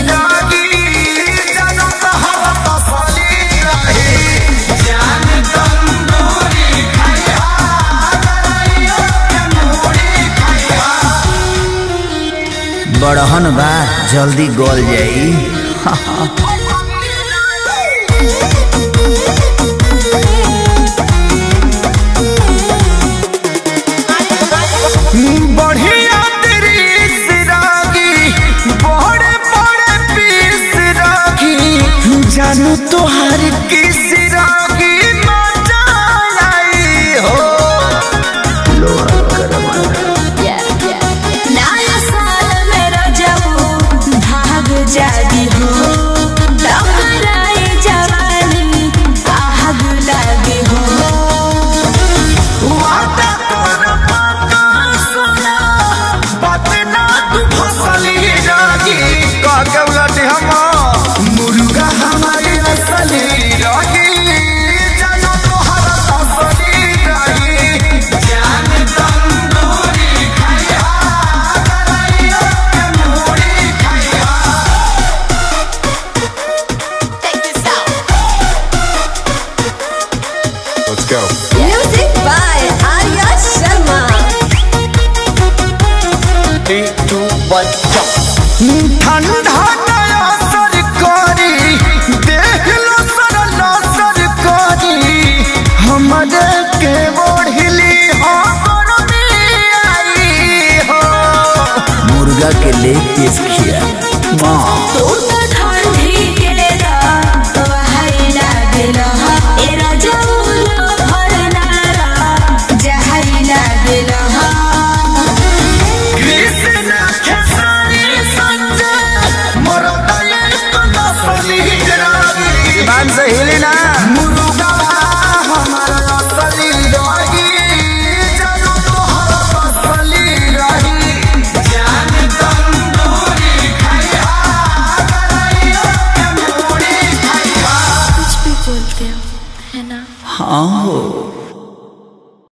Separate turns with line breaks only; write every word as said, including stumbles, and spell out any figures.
रागी जानो तोहरा तसली रही जान तंदूरी खैया गरैया के मूड़ी खैया बड़हन बा जल्दी गल जाई बढ़िया दृश्य रागी बड़े बड़े पीस रागी जानू तोहार किस रागी मजा आई हो लोहा गरम
नया साल मेरा जाओ भाग जागी हो टकराई जवानी आग लगी हो
वादा कर पाका सोना बात ना तू फसली रागी का गवलट हम मुर्गा हमारी नस्ली रागी जानो तोहरा तसली रागी जान तंदूरी खैया गरैया के मूड़ी खैया
Let's go.
Music by Arya Sharma.
Three, two, one, jump.
ठंडा नया सरकारी देख लो सरला सरकारी हमारे के बढ़ली हमर में आई हो मुर्गा के ले पीस खिया माँ
तू तो ठंडी के रा वही लागेला ए राजौला भरनारा जहरी लागेला
कृष्ण खेसारी संजय मरदले तो नसली रागी मान से हिली ना मुर्गा हमारा असली रागी जानो तोहरा असली रागी जान तंदूरी खैया गरैया के मूड़ी खैया
कुछ भी बोलते हो है ना
हाँ हो